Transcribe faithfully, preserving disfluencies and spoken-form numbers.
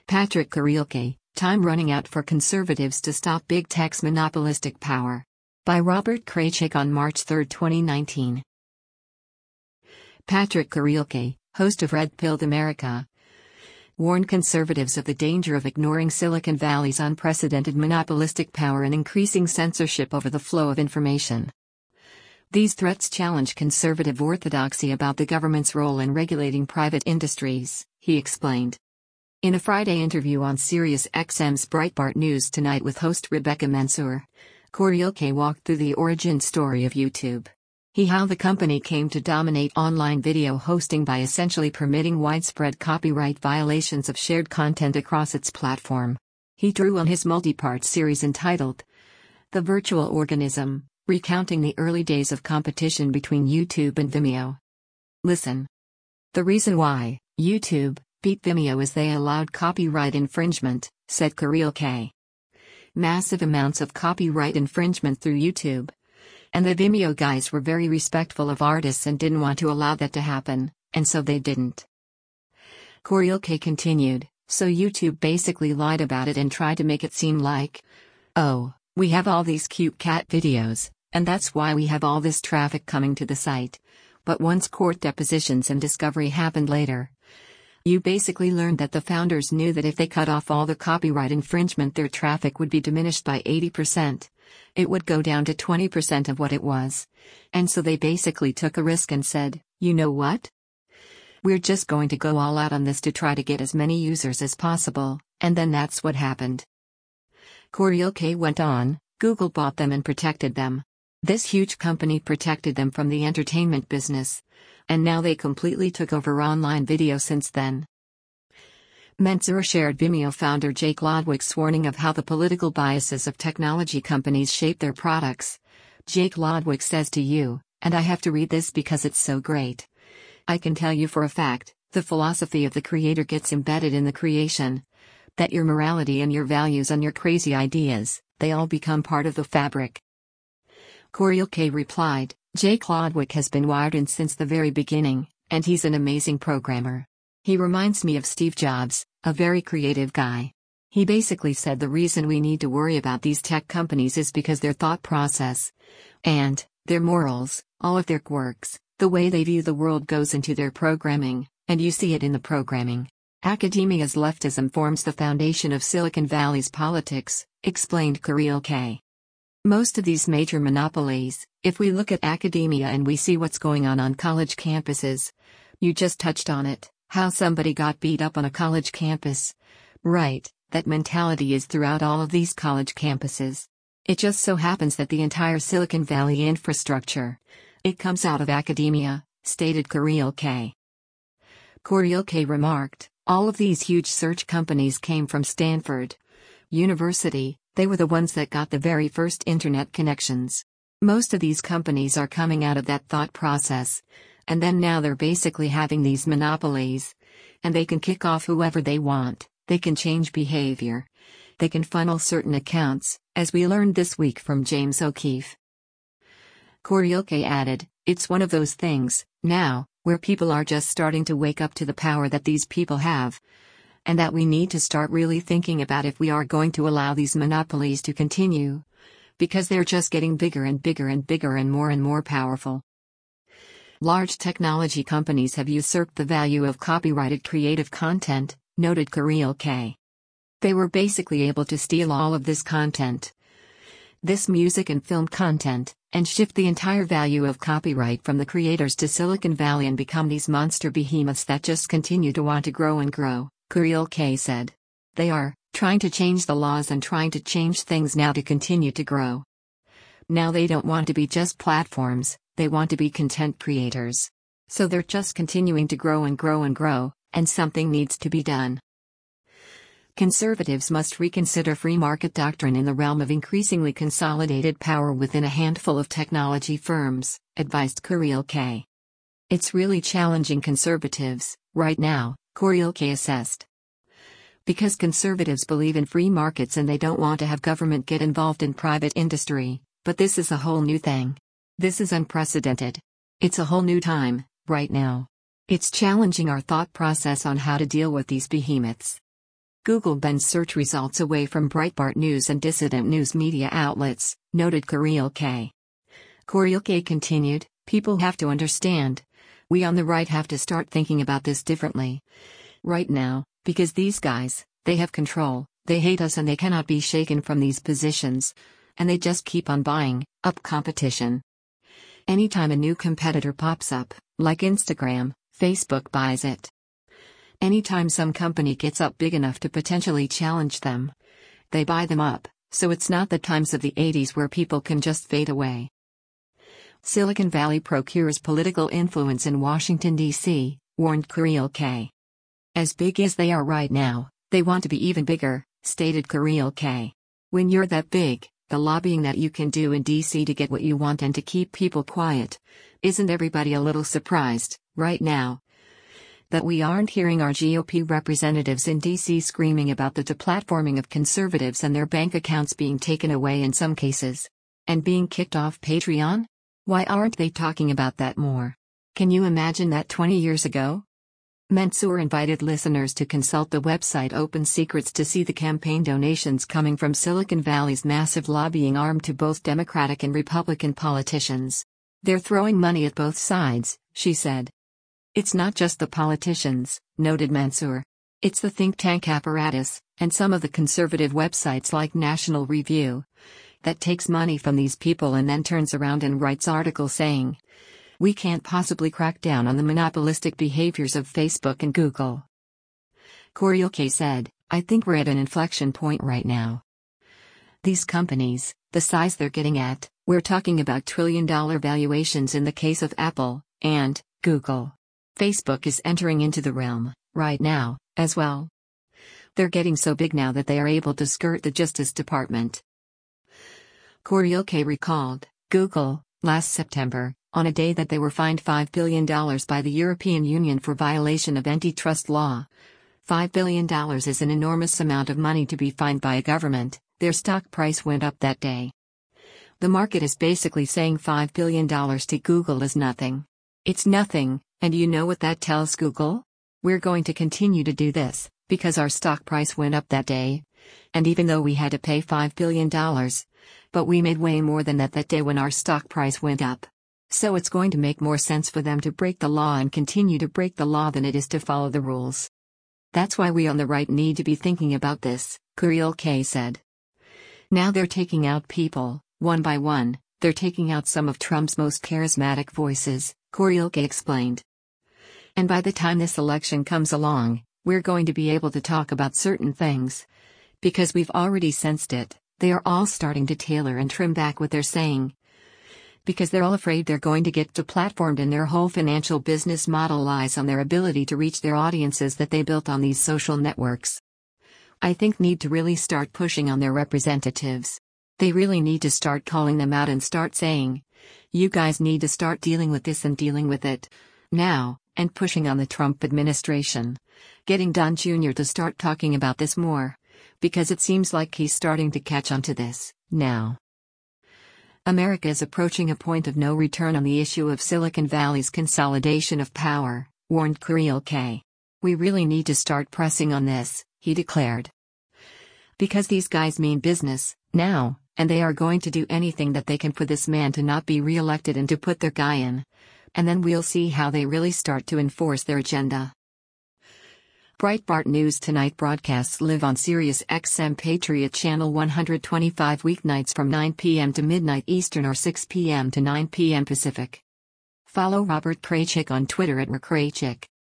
Patrick Kurilke, Time Running Out for Conservatives to Stop Big Tech's Monopolistic Power. By Robert Kraychik on March third, twenty nineteen. Patrick Kurilke, host of Red Pilled America, warned conservatives of the danger of ignoring Silicon Valley's unprecedented monopolistic power and increasing censorship over the flow of information. These threats challenge conservative orthodoxy about the government's role in regulating private industries, he explained. In a Friday interview on Sirius X M's Breitbart News Tonight with host Rebecca Mansour, Kurilke walked through the origin story of YouTube. He how the company came to dominate online video hosting by essentially permitting widespread copyright violations of shared content across its platform. He drew on his multi-part series entitled The Virtual Organism, recounting the early days of competition between YouTube and Vimeo. Listen. The reason why YouTube beat Vimeo is they allowed copyright infringement, said Kurilke. Massive amounts of copyright infringement through YouTube. And the Vimeo guys were very respectful of artists and didn't want to allow that to happen, and so they didn't. Kurilke continued, so YouTube basically lied about it and tried to make it seem like, oh, we have all these cute cat videos, and that's why we have all this traffic coming to the site. But once court depositions and discovery happened later, you basically learned that the founders knew that if they cut off all the copyright infringement, their traffic would be diminished by eighty percent. It would go down to twenty percent of what it was. And so they basically took a risk and said, you know what? We're just going to go all out on this to try to get as many users as possible, and then that's what happened. Kurilke went on, Google bought them and protected them. This huge company protected them from the entertainment business. And now they completely took over online video since then. Mansour shared Vimeo founder Jake Lodwick's warning of how the political biases of technology companies shape their products. Jake Lodwick says to you, and I have to read this because it's so great. I can tell you for a fact, the philosophy of the creator gets embedded in the creation. That your morality and your values and your crazy ideas, they all become part of the fabric. Kurilke replied, Jake Lodwick has been wired in since the very beginning, and he's an amazing programmer. He reminds me of Steve Jobs, a very creative guy. He basically said the reason we need to worry about these tech companies is because their thought process and their morals, all of their quirks, the way they view the world goes into their programming, and you see it in the programming. Academia's leftism forms the foundation of Silicon Valley's politics, explained Kurilke. Most of these major monopolies, if we look at academia and we see what's going on on college campuses, you just touched on it, how somebody got beat up on a college campus. Right, that mentality is throughout all of these college campuses. It just so happens that the entire Silicon Valley infrastructure, it comes out of academia, stated Kurilke. Kurilke remarked, all of these huge search companies came from Stanford University. They were the ones that got the very first internet connections. Most of these companies are coming out of that thought process. And then now they're basically having these monopolies. And they can kick off whoever they want, they can change behavior. They can funnel certain accounts, as we learned this week from James O'Keefe. Kurilke added, it's one of those things, now, where people are just starting to wake up to the power that these people have. And that we need to start really thinking about if we are going to allow these monopolies to continue. Because they're just getting bigger and bigger and bigger and more and more powerful. Large technology companies have usurped the value of copyrighted creative content, noted Kurilke. They were basically able to steal all of this content, this music and film content, and shift the entire value of copyright from the creators to Silicon Valley and become these monster behemoths that just continue to want to grow and grow. Kurilke said. They are trying to change the laws and trying to change things now to continue to grow. Now they don't want to be just platforms, they want to be content creators. So they're just continuing to grow and grow and grow, and something needs to be done. Conservatives must reconsider free market doctrine in the realm of increasingly consolidated power within a handful of technology firms, advised Kurilke. It's really challenging conservatives, right now, Kurilke assessed. Because conservatives believe in free markets and they don't want to have government get involved in private industry, but this is a whole new thing. This is unprecedented. It's a whole new time, right now. It's challenging our thought process on how to deal with these behemoths. Google bends search results away from Breitbart News and dissident news media outlets, noted Kurielke. Kurielke continued, people have to understand. We on the right have to start thinking about this differently. Right now, because these guys, they have control, they hate us and they cannot be shaken from these positions. And they just keep on buying up competition. Anytime a new competitor pops up, like Instagram, Facebook buys it. Anytime some company gets up big enough to potentially challenge them, they buy them up, so it's not the times of the eighties where people can just fade away. Silicon Valley procures political influence in Washington, D C, warned Kurielke. As big as they are right now, they want to be even bigger, stated Kurielke. When you're that big, the lobbying that you can do in D C to get what you want and to keep people quiet. Isn't everybody a little surprised, right now, that we aren't hearing our G O P representatives in D C screaming about the deplatforming of conservatives and their bank accounts being taken away in some cases? And being kicked off Patreon? Why aren't they talking about that more? Can you imagine that twenty years ago? Mansour invited listeners to consult the website Open Secrets to see the campaign donations coming from Silicon Valley's massive lobbying arm to both Democratic and Republican politicians. They're throwing money at both sides, she said. It's not just the politicians, noted Mansour. It's the think tank apparatus, and some of the conservative websites like National Review, that takes money from these people and then turns around and writes articles saying, we can't possibly crack down on the monopolistic behaviors of Facebook and Google. Kurielke said, I think we're at an inflection point right now. These companies, the size they're getting at, we're talking about trillion dollar valuations in the case of Apple and Google. Facebook is entering into the realm, right now, as well. They're getting so big now that they are able to skirt the Justice Department. Kurielke recalled, Google, last September, on a day that they were fined five billion dollars by the European Union for violation of antitrust law. five billion dollars is an enormous amount of money to be fined by a government. Their stock price went up that day. The market is basically saying five billion dollars to Google is nothing. It's nothing, and you know what that tells Google? We're going to continue to do this, because our stock price went up that day. And even though we had to pay five billion dollars, but we made way more than that that day when our stock price went up. So it's going to make more sense for them to break the law and continue to break the law than it is to follow the rules. That's why we on the right need to be thinking about this, Kurielke said. Now they're taking out people, one by one, they're taking out some of Trump's most charismatic voices, Kurielke explained. And by the time this election comes along, we're going to be able to talk about certain things. Because we've already sensed it, they are all starting to tailor and trim back what they're saying. Because they're all afraid they're going to get deplatformed and their whole financial business model lies on their ability to reach their audiences that they built on these social networks. I think need to really start pushing on their representatives. They really need to start calling them out and start saying, you guys need to start dealing with this and dealing with it now, and pushing on the Trump administration. Getting Don Junior to start talking about this more. Because it seems like he's starting to catch on to this, now. America is approaching a point of no return on the issue of Silicon Valley's consolidation of power, warned Kurielke. We really need to start pressing on this, he declared. Because these guys mean business, now, and they are going to do anything that they can for this man to not be re-elected and to put their guy in. And then we'll see how they really start to enforce their agenda. Breitbart News Tonight broadcasts live on Sirius X M Patriot Channel one twenty-five weeknights from nine p.m. to midnight Eastern or six p.m. to nine p.m. Pacific. Follow Robert Kraychik on Twitter at RkrayChik.